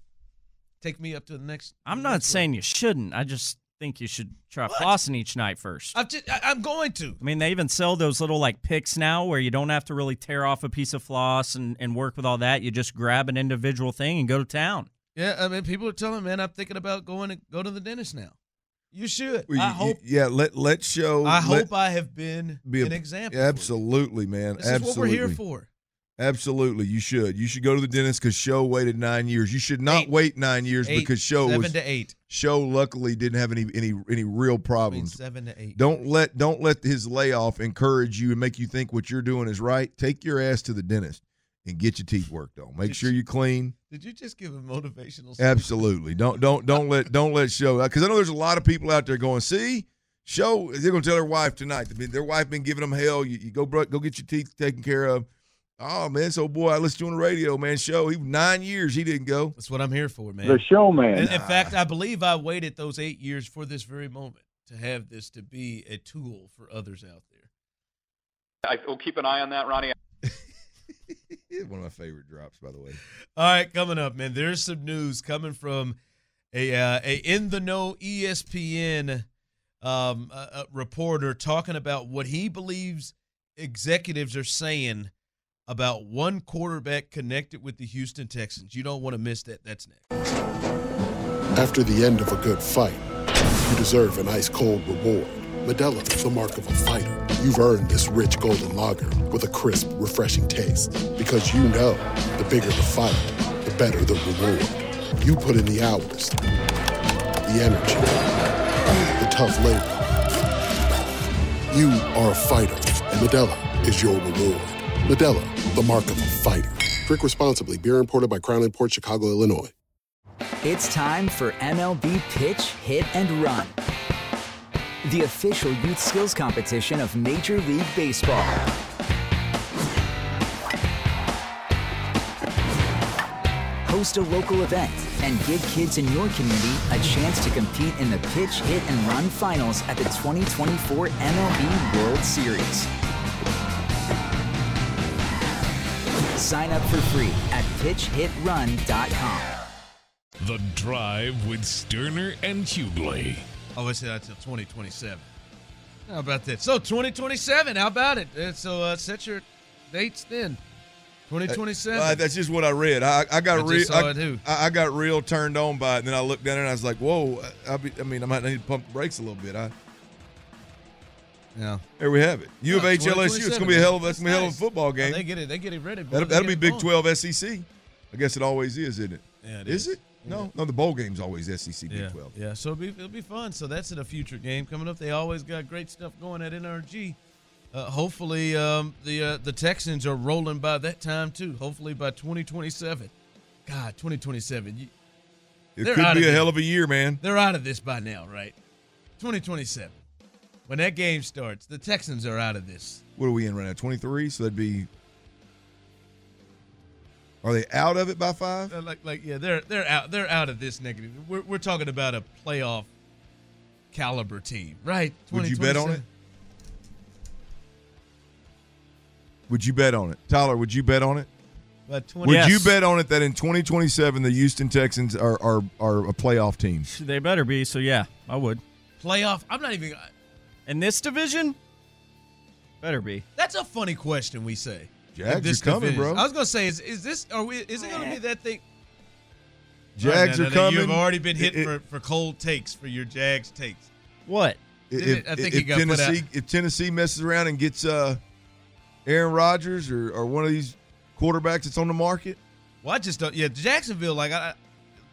Take me up to the next. I'm the not next saying level. you shouldn't. I just think you should try What? flossing each night first. I've just, I, I'm going to. I mean, they even sell those little like picks now where you don't have to really tear off a piece of floss and, and work with all that. You just grab an individual thing and go to town. Yeah, I mean, people are telling me, man, I'm thinking about going to go to the dentist now. You should. Well, I you- hope. you- yeah, let let show. I let, hope I have been be a- an example. for you. Absolutely, man. This absolutely. is what we're here for. Absolutely, you should. You should go to the dentist because Show waited nine years. You should not Eight. wait nine years Eight, because Show seven was to eight. Show luckily didn't have any any any real I mean, problems. seven to eight. Don't let don't let his layoff encourage you and make you think what you're doing is right. Take your ass to the dentist and get your teeth worked on. Make Did sure you- you're clean. Did you just give a motivational? speech? Absolutely. Don't don't don't let don't let Show, because I know there's a lot of people out there going, see, Show, they're gonna tell their wife tonight. I mean, their wife been giving them hell. You, you go bro- go get your teeth taken care of. Oh man, so boy, I listened to you on the radio, man. Show, he nine years he didn't go. That's what I'm here for, man. The showman. In, in fact, I believe I waited those eight years for this very moment to have this to be a tool for others out there. I will keep an eye on that, Ronnie. One of my favorite drops, by the way. All right, coming up, man. There's some news coming from a uh, a in the know E S P N um, uh, uh, reporter talking about what he believes executives are saying about one quarterback connected with the Houston Texans. You don't want to miss that. That's next. After the end of a good fight, you deserve an ice-cold reward. Modelo is the mark of a fighter. You've earned this rich golden lager with a crisp, refreshing taste. Because you know, the bigger the fight, the better the reward. You put in the hours, the energy, the tough labor. You are a fighter, and Modelo is your reward. Modelo, the mark of a fighter. Drink responsibly. Beer imported by Crown Imports, Chicago, Illinois. It's time for M L B Pitch, Hit, and Run, the official youth skills competition of Major League Baseball. Host a local event and give kids in your community a chance to compete in the Pitch, Hit, and Run finals at the twenty twenty-four M L B World Series. Sign up for free at pitch hit run dot com. The Drive with Sterner and Hughley. Oh, it's until twenty twenty-seven. How about that? So twenty twenty-seven, how about it? Uh, So uh, set your dates then. twenty twenty-seven. Uh, that's just what I read. I, I got I real. just saw I, it too. I, I got real turned on by it. And then I looked down there and I was like, "Whoa!" I, be, I mean, I might need to pump the brakes a little bit. I, yeah. There we have it. U of Yeah, H L S U. It's gonna be a hell of that's gonna be a hell of a nice. football game. Oh, they get it. They get it ready. boy. That'll, They that'll get be it Big going. twelve S E C. I guess it always is, isn't it? Yeah, it is is. it? No, no. The bowl game's always S E C Big Yeah, twelve. yeah. So it'll be, it'll be fun. So that's in a future game coming up. They always got great stuff going at N R G. Uh, hopefully, um, the uh, the Texans are rolling by that time too. Hopefully by twenty twenty-seven. God, twenty twenty-seven. You, It they're could out be of a this. hell of a year, man. They're out of this by now, right? twenty twenty-seven. When that game starts, the Texans are out of this. What are we in right now? twenty-three. So that'd be. Are they out of it by five? They're like, like, yeah, they're they're out. They're out of this negative. We're we're talking about a playoff caliber team, right? Would you bet on it? twenty twenty-seven. Would you bet on it, Tyler? Would you bet on it? By twenty Would Yes. you bet on it that in twenty twenty-seven the Houston Texans are are are a playoff team? They better be, so yeah, I would. playoff? I'm not even. In this division, better be. That's a funny question. We say. Jags Of this are coming, division. bro. I was gonna say, is is this? Are we? Is it gonna be that thing? Jags No, are no, no, coming. You've already been hit It- for, for cold takes for your Jags takes. What? If, Didn't it- I think if he got put Tennessee out. if Tennessee messes around and gets uh, Aaron Rodgers or, or one of these quarterbacks that's on the market, Well, I just don't. Yeah, Jacksonville. Like I,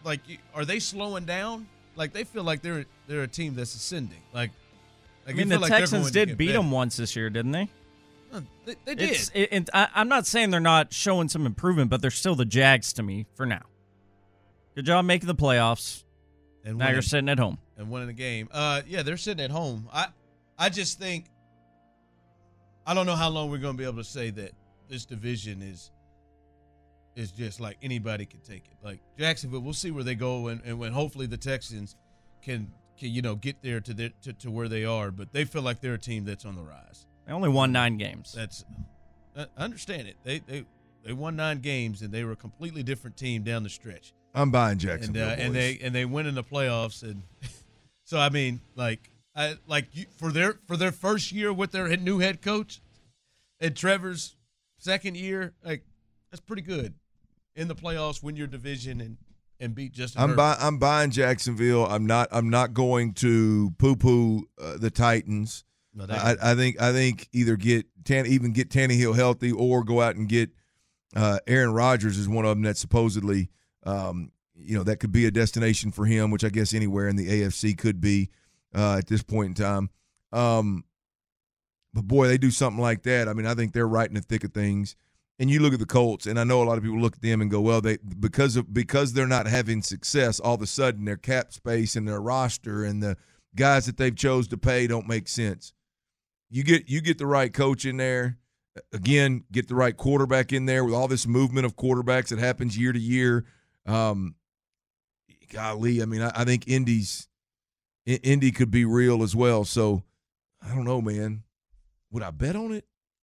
like, are they slowing down? Like, they feel like they're they're a team that's ascending. Like, like I mean, the like Texans did beat better. them once this year, didn't they? Uh, they, they did. It's, it, it, I, I'm not saying they're not showing some improvement, but they're still the Jags to me for now. Good job making the playoffs. And now winning, you're sitting at home. And winning the game. Uh, yeah, they're sitting at home. I, I just think, I don't know how long we're going to be able to say that this division is is just like anybody can take it. Like Jacksonville, we'll see where they go, and, and when hopefully the Texans can, can you know, get there to, their, to to where they are. But they feel like they're a team that's on the rise. They only won nine games. That's I understand it. They they they won nine games, and they were a completely different team down the stretch. I'm buying Jacksonville, and, uh, and they and they win in the playoffs, and so I mean, like, I like you, for their for their first year with their new head coach, and Trevor's second year, like that's pretty good in the playoffs, win your division, and and beat Justin. I'm Herbert. buy, I'm buying Jacksonville. I'm not I'm not going to poo poo uh, the Titans. No, I, I think I think either get Tan, even get Tannehill healthy, or go out and get uh, Aaron Rodgers is one of them that supposedly. Um, you know, that could be a destination for him, which I guess anywhere in the A F C could be uh, at this point in time. Um, but, boy, they do something like that. I mean, I think they're right in the thick of things. And you look at the Colts, and I know a lot of people look at them and go, well, they because of because they're not having success, all of a sudden their cap space and their roster and the guys that they've chose to pay don't make sense. You get you get the right coach in there. Again, get the right quarterback in there with all this movement of quarterbacks that happens year to year. Um, golly, I mean, I, I think Indy's Indy could be real as well. So I don't know, man. Would I bet on it?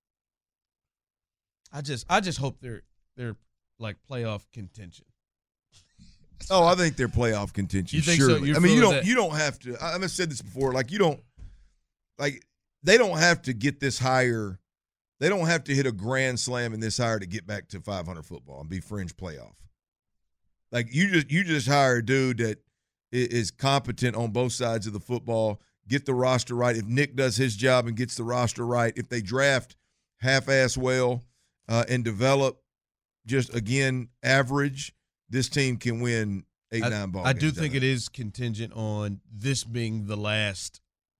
I just, I just hope they're they're like playoff contention. Oh, I think they're playoff contention. You think surely. so? You're I mean, you don't that. you don't have to. I- I've said this before. Like you don't like they don't have to get this higher. They don't have to hit a grand slam in this higher to get back to five hundred football and be fringe playoff. Like you just you just hire a dude that is competent on both sides of the football, get the roster right. If Nick does his job and gets the roster right, if they draft half-ass well uh, and develop just, again, average, this team can win eight, I, nine ball I games. do think it is contingent on this being the last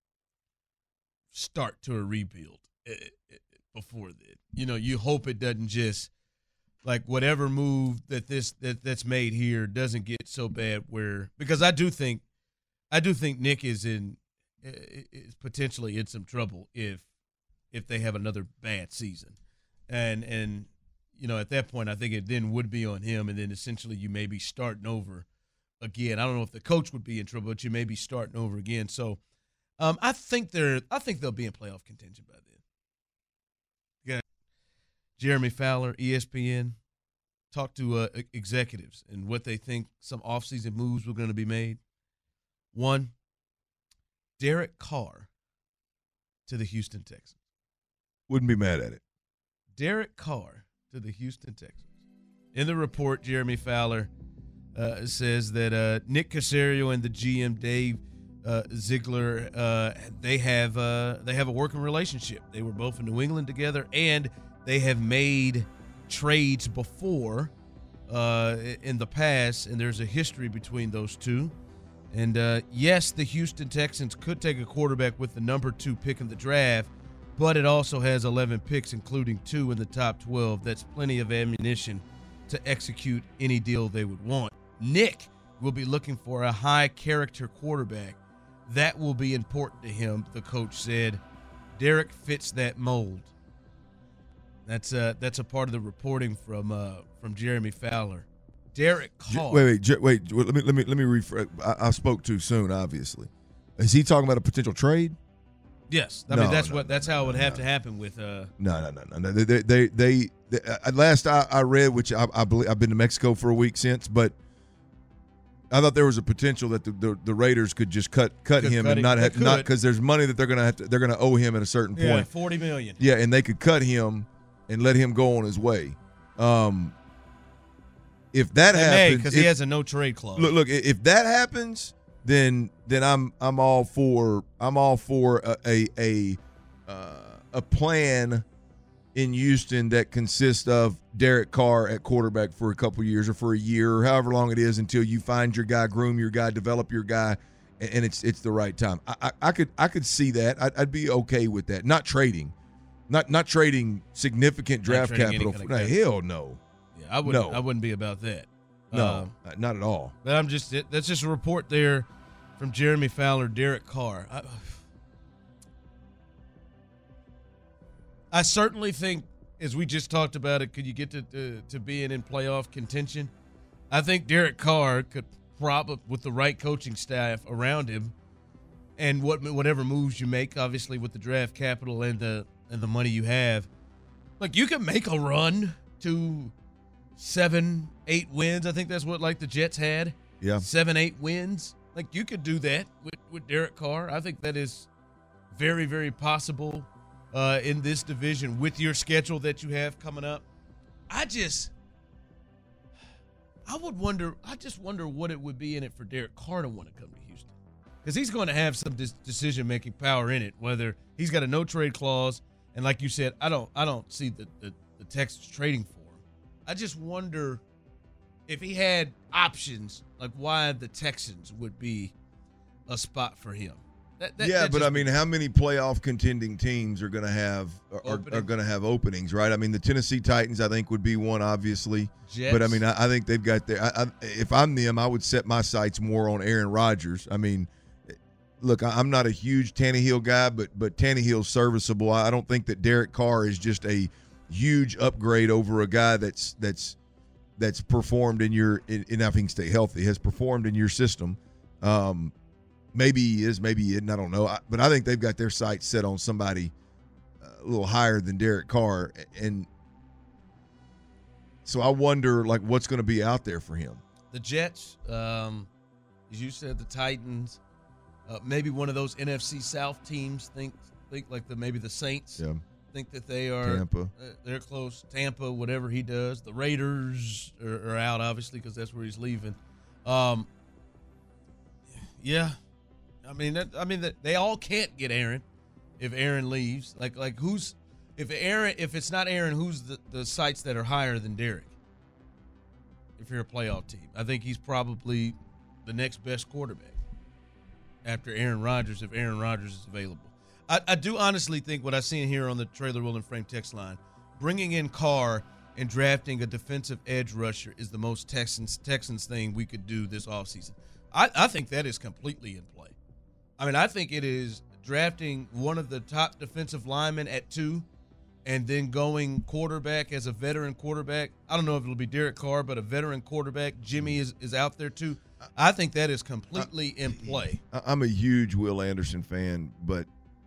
start to a rebuild before that. You know, you hope it doesn't just – like whatever move that this that, that's made here doesn't get so bad where because I do think I do think Nick is in is potentially in some trouble if if they have another bad season. And and you know, at that point I think it then would be on him, and then essentially you may be starting over again. I don't know if the coach would be in trouble, but you may be starting over again. So um, I think they're I think they'll be in playoff contention by then. Jeremy Fowler, E S P N, talked to uh, executives and what they think some offseason moves were going to be made. One, Derek Carr to the Houston Texans. Wouldn't be mad at it. Derek Carr to the Houston Texans. In the report, Jeremy Fowler uh, says that uh, Nick Caserio and the G M Dave uh, Ziegler, uh, they have uh, they have a working relationship. They were both in New England together, and they have made trades before uh, in the past, and there's a history between those two. And, uh, yes, the Houston Texans could take a quarterback with the number two pick in the draft, but it also has eleven picks, including two in the top twelve. That's plenty of ammunition to execute any deal they would want. Nick will be looking for a high-character quarterback. That will be important to him, the coach said. Derek fits that mold. That's a, that's a part of the reporting from uh, from Jeremy Fowler. Derek Carr. Wait, wait, wait. Let me let me let me rephrase. I, I spoke too soon. Obviously, is he talking about a potential trade? Yes, I no, mean that's no, what that's no, how it would no, have no. to happen with. Uh, no, no, no, no, no. They, they, they, they, they uh, last I, I read, which I, I believe I've been to Mexico for a week since, but I thought there was a potential that the, the, the Raiders could just cut cut Could him cut and him. not They have not could. because there's money that they're gonna have to they're gonna owe him at a certain yeah, point. forty million. Yeah, and they could cut him and let him go on his way. Um, if that happens, because he if- has a no trade clause. Look, look. If that happens, then then I'm I'm all for I'm all for a a a, uh, a plan in Houston that consists of Derek Carr at quarterback for a couple years or for a year or however long it is until you find your guy, groom your guy, develop your guy, and it's it's the right time. I, I, I could I could see that. I'd, I'd be okay with that. Not trading, not not trading significant draft capital. For, no, hell no. Yeah, I wouldn't. No. I wouldn't be about that. No, uh, not at all. But I'm just that's just a report there from Jeremy Fowler, Derek Carr. I, I certainly think, as we just talked about it, could you get to to, to being in playoff contention? I think Derek Carr could probably, with the right coaching staff around him, and what whatever moves you make, obviously with the draft capital and the and the money you have, like you can make a run to seven, eight wins. I think that's what like the Jets had. Yeah, seven, eight wins. Like you could do that with with Derek Carr. I think that is very, very possible. Uh, in this division with your schedule that you have coming up. I just, I would wonder, I just wonder what it would be in it for Derek Carr to want to come to Houston. Because he's going to have some dis- decision-making power in it, whether he's got a no-trade clause, and like you said, I don't I don't see the, the, the Texans trading for him. I just wonder if he had options, like why the Texans would be a spot for him. That, that, yeah, that but just, I mean, how many playoff contending teams are going to have are, are going to have openings, right? I mean, the Tennessee Titans, I think, would be one, obviously. Jets. But I mean, I, I think they've got their. I, I, if I'm them, I would set my sights more on Aaron Rodgers. I mean, look, I, I'm not a huge Tannehill guy, but but Tannehill's serviceable. I don't think that Derek Carr is just a huge upgrade over a guy that's that's that's performed in your. In, in I think stay healthy has performed in your system. Um, Maybe he is, maybe he isn't. I don't know. I, but I think they've got their sights set on somebody a little higher than Derek Carr. And so I wonder, like, what's going to be out there for him. The Jets, um, as you said, the Titans, uh, maybe one of those N F C South teams think think like the maybe the Saints yeah. think that they are Tampa. Uh, they're close. Tampa, whatever he does. The Raiders are, are out, obviously, because that's where he's leaving. Um, yeah. I mean, that, I mean that they all can't get Aaron if Aaron leaves. Like, like who's if Aaron if it's not Aaron, who's the, the sites that are higher than Derek? If you're a playoff team, I think he's probably the next best quarterback after Aaron Rodgers. If Aaron Rodgers is available, I, I do honestly think what I've seen here on the Trailer Wheel and Frame text line, bringing in Carr and drafting a defensive edge rusher is the most Texans Texans thing we could do this offseason. I, I think that is completely in play. I mean, I think it is drafting one of the top defensive linemen at two and then going quarterback as a veteran quarterback. I don't know if it'll be Derek Carr, but a veteran quarterback. Jimmy is, is out there too. I think that is completely in play. I'm a huge Will Anderson fan, but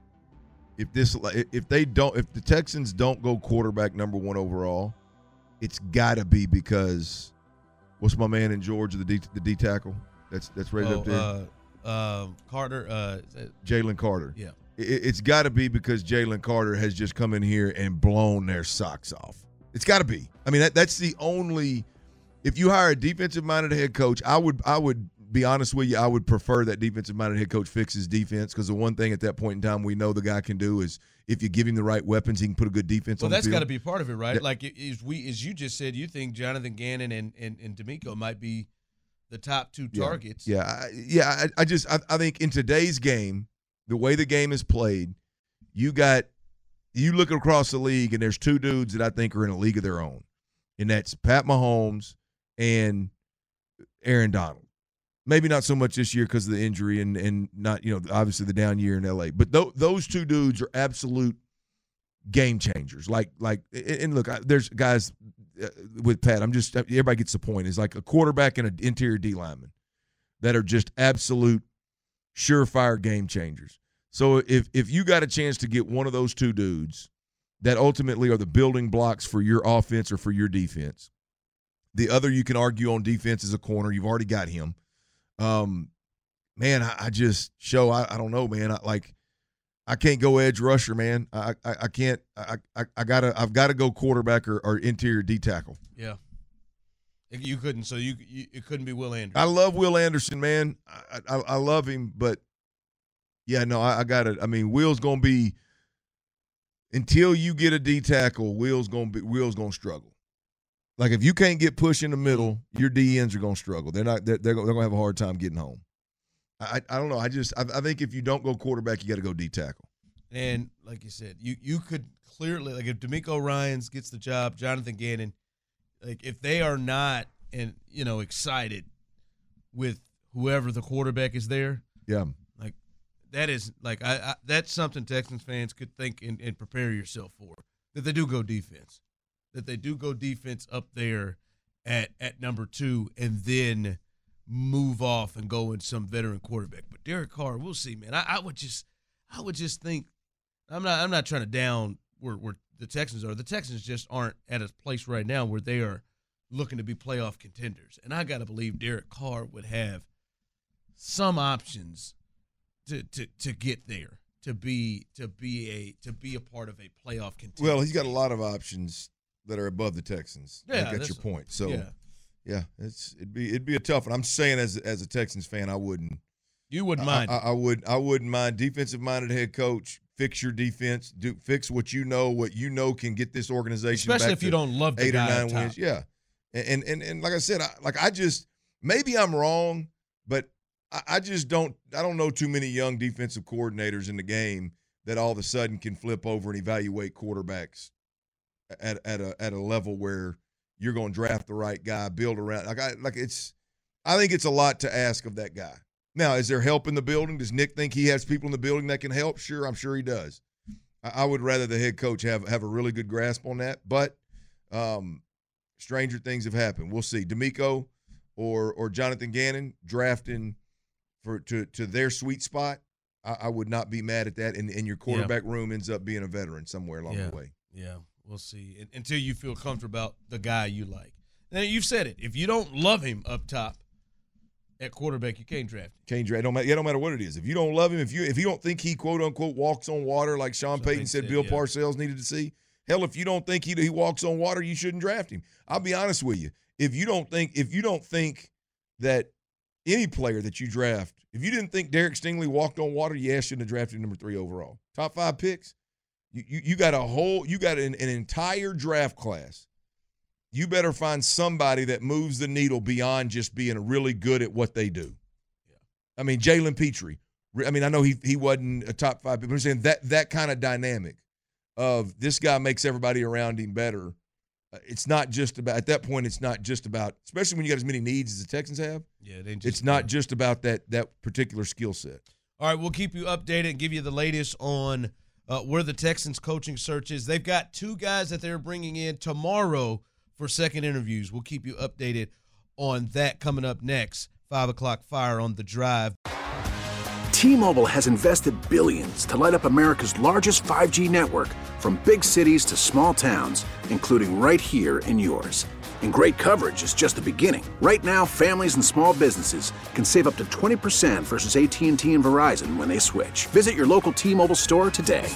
if this if they don't if the Texans don't go quarterback number one overall, it's got to be because what's my man in Georgia, the D, the D tackle that's that's right oh, up there. Uh, Uh, Carter, uh, Jalen Carter. Yeah, it, it's got to be because Jalen Carter has just come in here and blown their socks off. It's got to be. I mean, that, that's the only. If you hire a defensive-minded head coach, I would, I would be honest with you. I would prefer that defensive-minded head coach fixes defense because the one thing at that point in time we know the guy can do is if you give him the right weapons, he can put a good defense well, on the field. field. Well, that's got to be part of it, right? That, like as we, as you just said, you think Jonathan Gannon and and, and D'Amico might be the top two targets. Yeah, I, yeah. I, I just I, I think in today's game, the way the game is played, you got you look across the league and there's two dudes that I think are in a league of their own, and that's Pat Mahomes and Aaron Donald. Maybe not so much this year because of the injury and and not you know obviously the down year in L A. But th- those two dudes are absolute game changers. Like like and look, I, there's guys. Uh, with Pat, I'm just everybody gets the point. It's like a quarterback and an interior D lineman that are just absolute surefire game changers. So if if you got a chance to get one of those two dudes that ultimately are the building blocks for your offense or for your defense, the other you can argue on defense is a corner. You've already got him. Um, man, I, I just show I, I don't know, man. I, like. I can't go edge rusher, man. I I, I can't. I, I I gotta. I've got to go quarterback or, or interior D tackle. Yeah, you couldn't. So you, you it couldn't be Will Anderson. I love Will Anderson, man. I I, I love him, but yeah, no, I, I got it. I mean, Will's gonna be until you get a D tackle, Will's gonna be Will's gonna struggle. Like if you can't get push in the middle, your D Ns are gonna struggle. They're not. They're, they're gonna have a hard time getting home. I I don't know. I just I, I think if you don't go quarterback, you got to go D tackle. And like you said, you you could clearly, like if D'Amico Ryans gets the job, Jonathan Gannon, like if they are not and you know excited with whoever the quarterback is there, yeah, like that is like I, I that's something Texans fans could think and, and prepare yourself for, that they do go defense, that they do go defense up there at at number two, and then move off and go in some veteran quarterback. But Derek Carr, we'll see, man. I, I would just I would just think I'm not I'm not trying to down where where the Texans are. The Texans just aren't at a place right now where they are looking to be playoff contenders. And I got to believe Derek Carr would have some options to, to to get there, to be to be a to be a part of a playoff contender. Well, he's got a lot of options that are above the Texans. Yeah, I get your point. So yeah. yeah, it's it'd be it'd be a tough one. I'm saying as as a Texans fan, I wouldn't. You wouldn't mind. I, I, I would. I wouldn't mind. Defensive minded head coach. Fix your defense. Do fix what you know. What you know can get this organization. Especially back if you to don't love the eight guy or nine on top. wins. Yeah, and and and like I said, I, like I just maybe I'm wrong, but I, I just don't. I don't know too many young defensive coordinators in the game that all of a sudden can flip over and evaluate quarterbacks at at a at a level where you're going to draft the right guy, build around. Like I like it's. I think it's a lot to ask of that guy. Now, is there help in the building? Does Nick think he has people in the building that can help? Sure, I'm sure he does. I, I would rather the head coach have, have a really good grasp on that. But um, stranger things have happened. We'll see. D'Amico or or Jonathan Gannon drafting for to, to their sweet spot, I, I would not be mad at that. And, and your quarterback yeah. room ends up being a veteran somewhere along yeah. the way. Yeah, we'll see. Until you feel comfortable about the guy you like. Now, you've said it. If you don't love him up top, at quarterback, you can't draft him. Can't draft. Don't matter. Yeah, don't matter what it is. If you don't love him, if you if you don't think he quote unquote walks on water like Sean Payton said, Bill yeah. Parcells needed to see. Hell, if you don't think he he walks on water, you shouldn't draft him. I'll be honest with you. If you don't think if you don't think that any player that you draft, if you didn't think Derek Stingley walked on water, you shouldn't have drafted number three overall. Top five picks. You you, you got a whole you got an, an entire draft class. You better find somebody that moves the needle beyond just being really good at what they do. Yeah. I mean, Jalen Petrie. I mean, I know he he wasn't a top five, but I'm saying that that kind of dynamic of this guy makes everybody around him better. Uh, it's not just about, at that point, it's not just about, especially when you got as many needs as the Texans have. Yeah, they just, it's not just about that that particular skill set. All right, we'll keep you updated and give you the latest on uh, where the Texans coaching search is. They've got two guys that they're bringing in tomorrow for second interviews. We'll keep you updated on that coming up next. five o'clock Fire on The Drive. T-Mobile has invested billions to light up America's largest five G network, from big cities to small towns, including right here in yours. And great coverage is just the beginning. Right now, families and small businesses can save up to twenty percent versus A T and T and Verizon when they switch. Visit your local T-Mobile store today.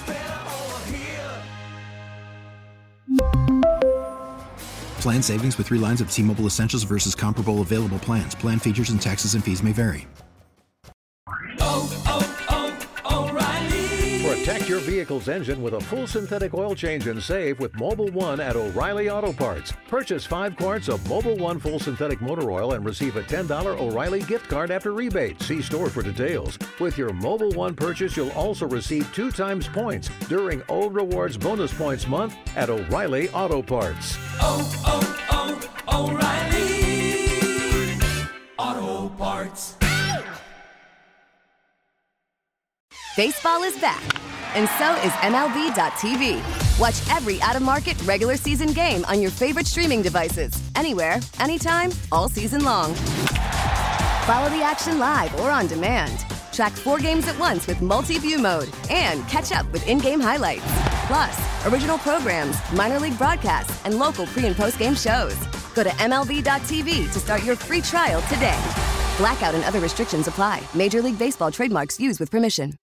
Plan savings with three lines of T-Mobile Essentials versus comparable available plans. Plan features and taxes and fees may vary. Oh, oh, oh, O'Reilly. Protect your vehicle's engine with a full synthetic oil change and save with Mobil one at O'Reilly Auto Parts. Purchase five quarts of Mobil one full synthetic motor oil and receive a ten dollars O'Reilly gift card after rebate. See store for details. With your Mobil one purchase, you'll also receive two times points during O Rewards Bonus Points Month at O'Reilly Auto Parts. Oh, oh, oh, O'Reilly Auto Parts. Baseball is back, and so is M L B dot T V. Watch every out-of-market regular season game on your favorite streaming devices, anywhere, anytime, all season long. Follow the action live or on demand. Track four games at once with multi-view mode and catch up with in-game highlights. Plus, original programs, minor league broadcasts, and local pre- and post-game shows. Go to M L B dot T V to start your free trial today. Blackout and other restrictions apply. Major League Baseball trademarks used with permission.